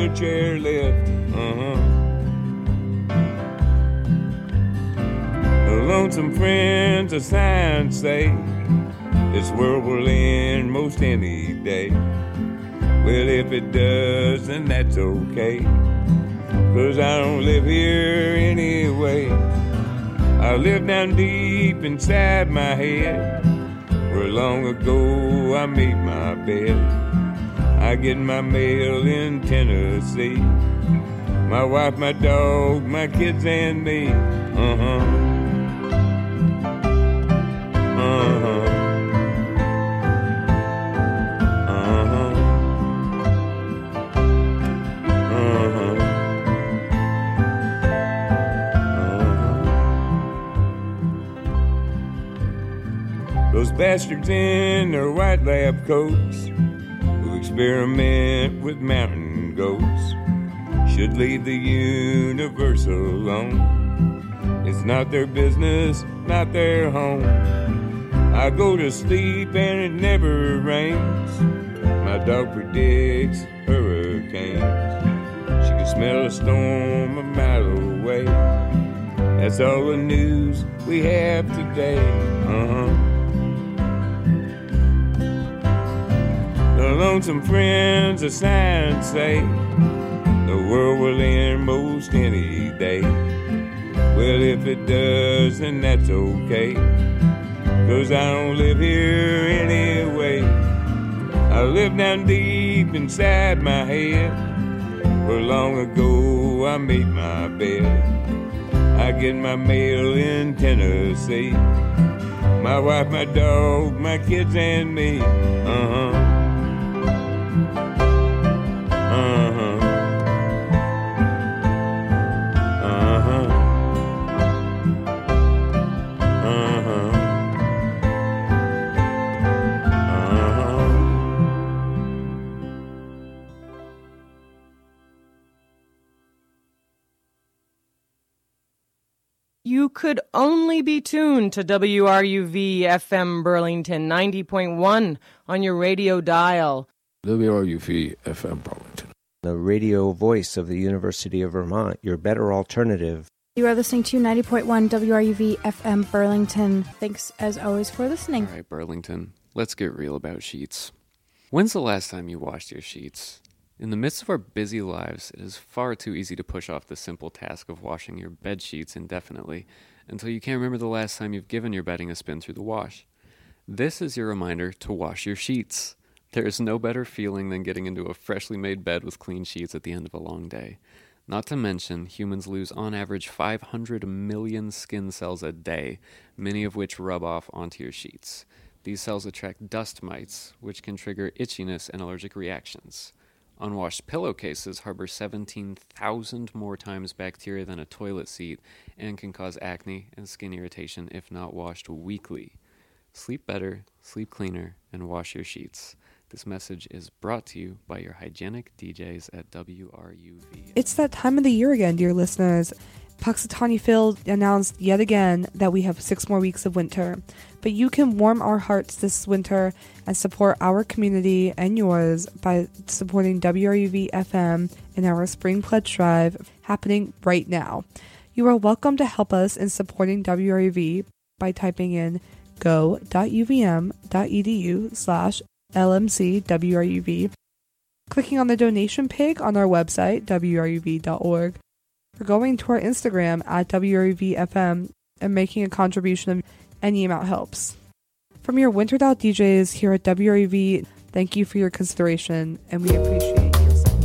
a chairlift. Lonesome friends of science say this world will end most any day. Well, if it does, then that's okay, 'cause I don't live here anyway. I live down deep inside my head, where long ago I made my bed. I get my mail in Tennessee, my wife, my dog, my kids, and me. Those bastards in their white lab coats who experiment with mountain goats should leave the universe alone. It's not their business, not their home. I go to sleep and it never rains. My dog predicts hurricanes. She can smell a storm a mile away. That's all the news we have today. The lonesome friends of science say the world will end most any day. Well, if it does, then that's okay, 'cause I don't live here anyway. I live down deep inside my head, where long ago I made my bed. I get my mail in Tennessee, my wife, my dog, my kids, and me. You could only be tuned to WRUV FM Burlington 90.1 on your radio dial. WRUV FM Burlington, the radio voice of the University of Vermont, your better alternative. You are listening to 90.1 WRUV FM Burlington. Thanks, as always, for listening. All right, Burlington, let's get real about sheets. When's the last time you washed your sheets? In the midst of our busy lives, it is far too easy to push off the simple task of washing your bed sheets indefinitely until you can't remember the last time you've given your bedding a spin through the wash. This is your reminder to wash your sheets. There is no better feeling than getting into a freshly made bed with clean sheets at the end of a long day. Not to mention, humans lose on average 500 million skin cells a day, many of which rub off onto your sheets. These cells attract dust mites, which can trigger itchiness and allergic reactions. Unwashed pillowcases harbor 17,000 more times bacteria than a toilet seat and can cause acne and skin irritation if not washed weekly. Sleep better, sleep cleaner, and wash your sheets. This message is brought to you by your hygienic DJs at WRUV. It's that time of the year again, dear listeners. Punxsutawney Phil announced yet again that we have 6 more weeks of winter. But you can warm our hearts this winter and support our community and yours by supporting WRUV FM in our Spring Pledge Drive happening right now. You are welcome to help us in supporting WRUV by typing in go.uvm.edu/LMCWRUV, clicking on the donation page on our website, wruv.org, or going to our Instagram at WRUVFM and making a contribution of any amount helps. From your Wintered Out DJs here at WRUV, thank you for your consideration, and we appreciate your support.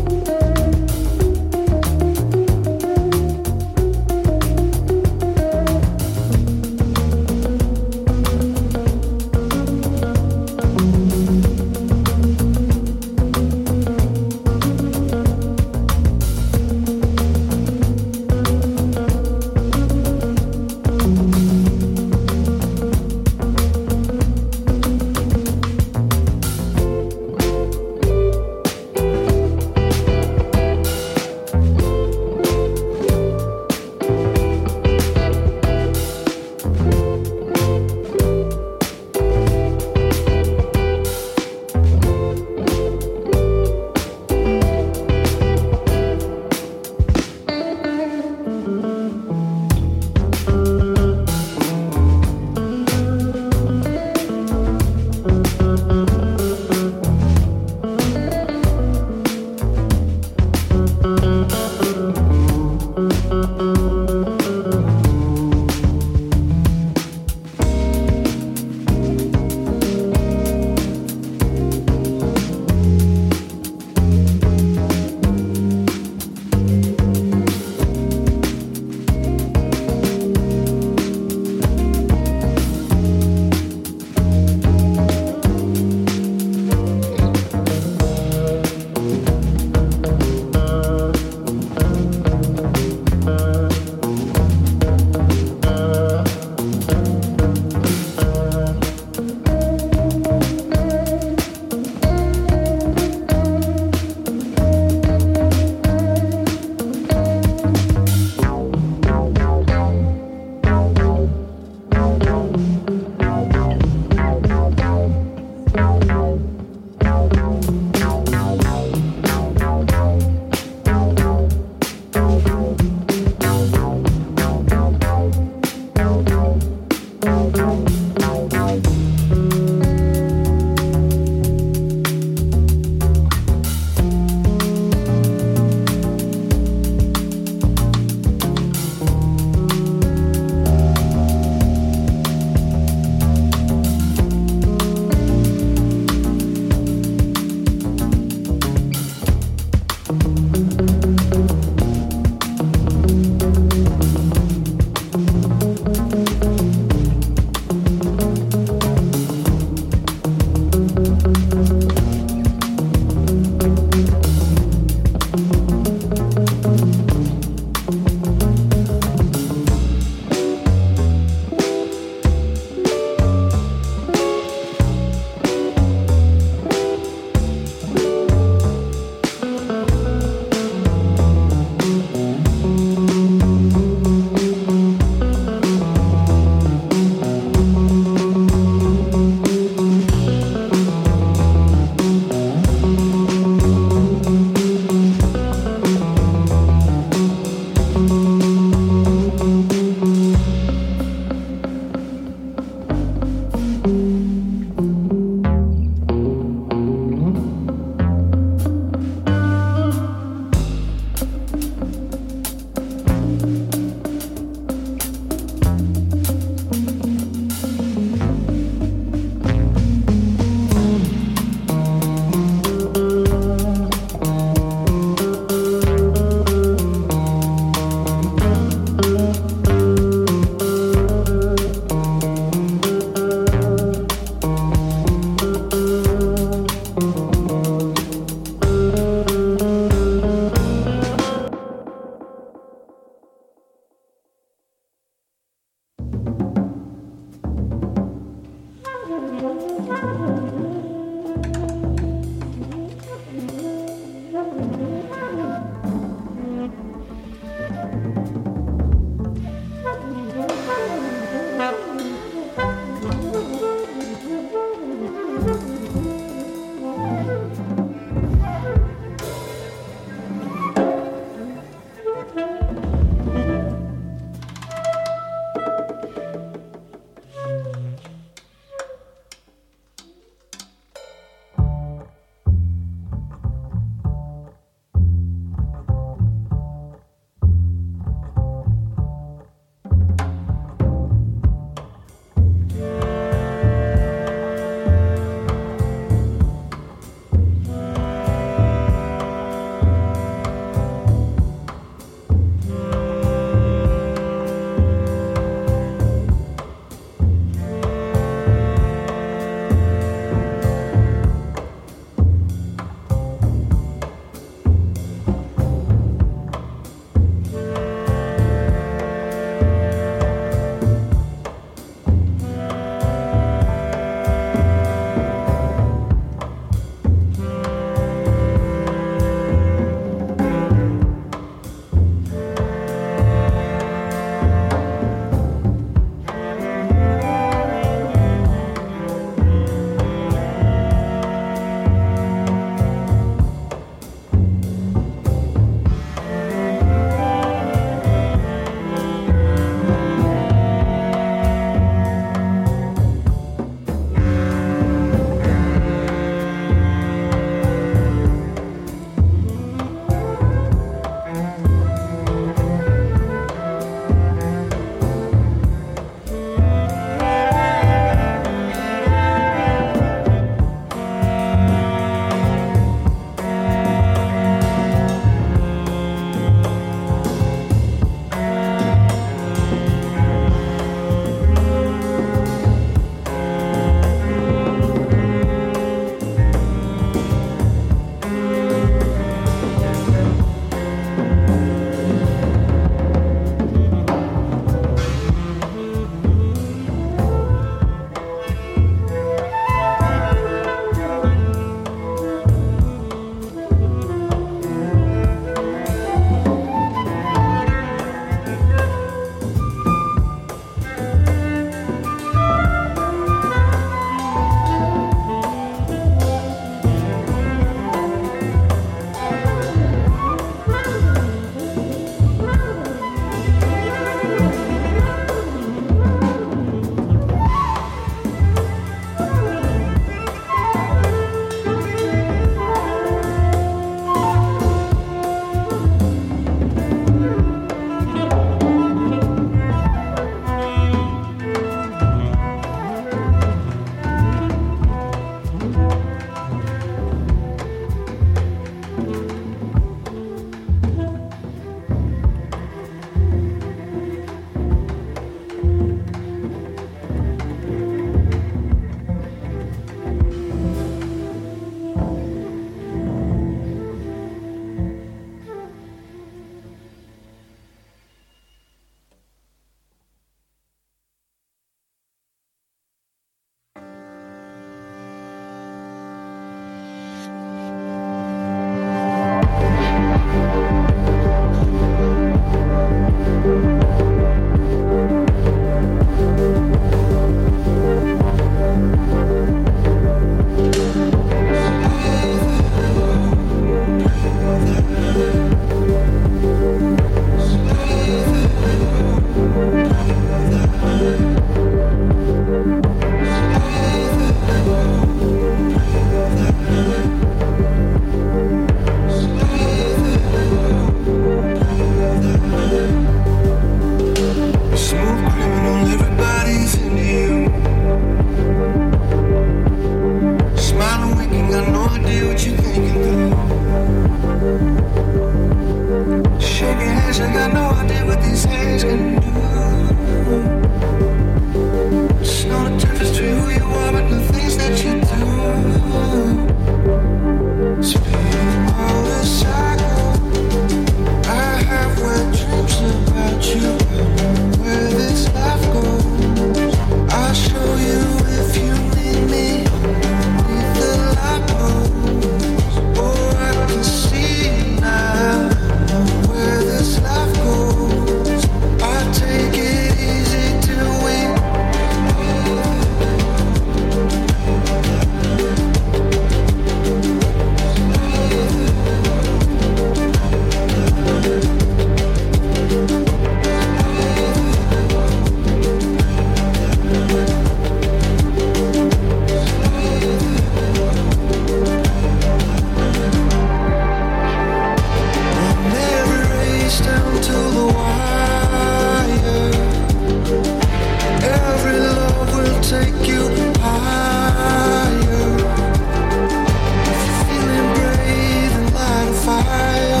take you higher. If you're feeling brave and light a fire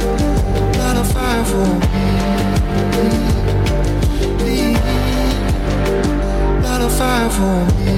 for me. Light a fire for me.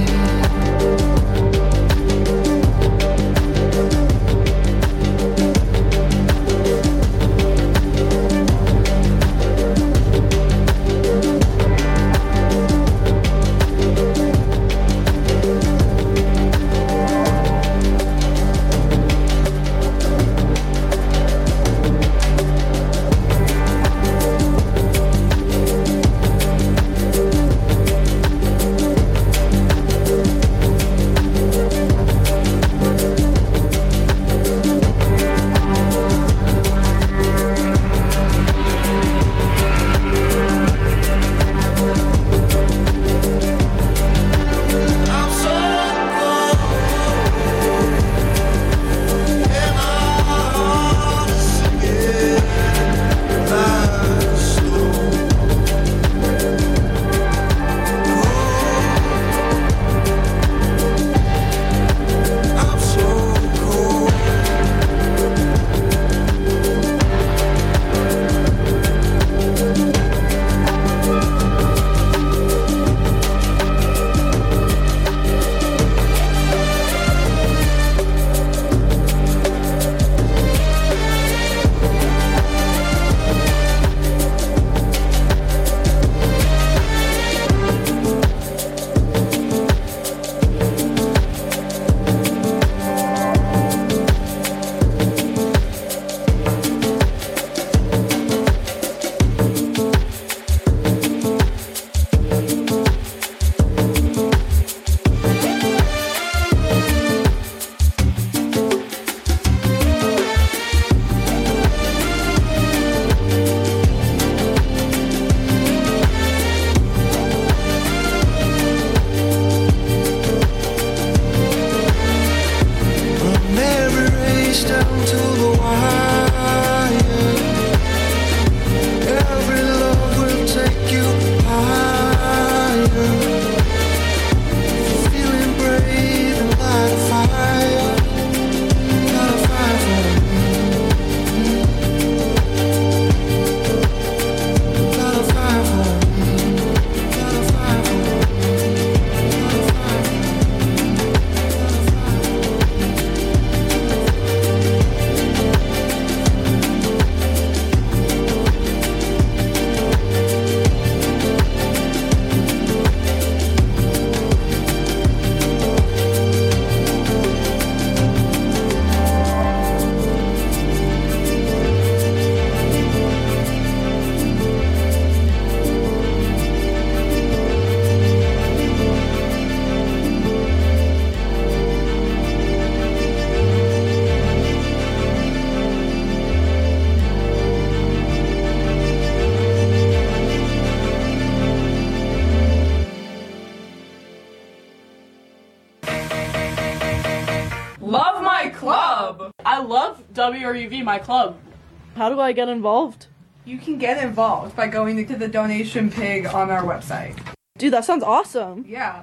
WRUV, my club. How do I get involved? You can get involved by going to the donation pig on our website. Dude, that sounds awesome. Yeah.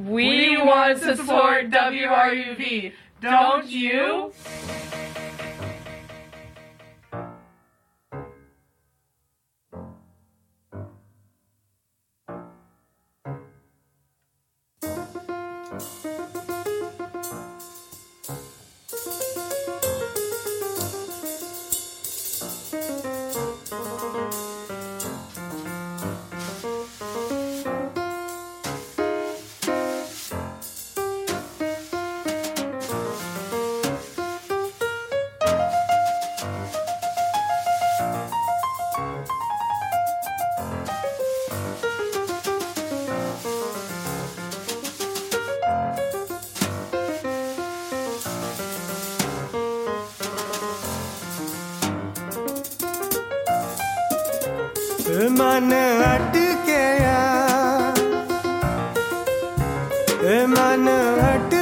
We want to support WRUV, don't you? मन अटके मन अट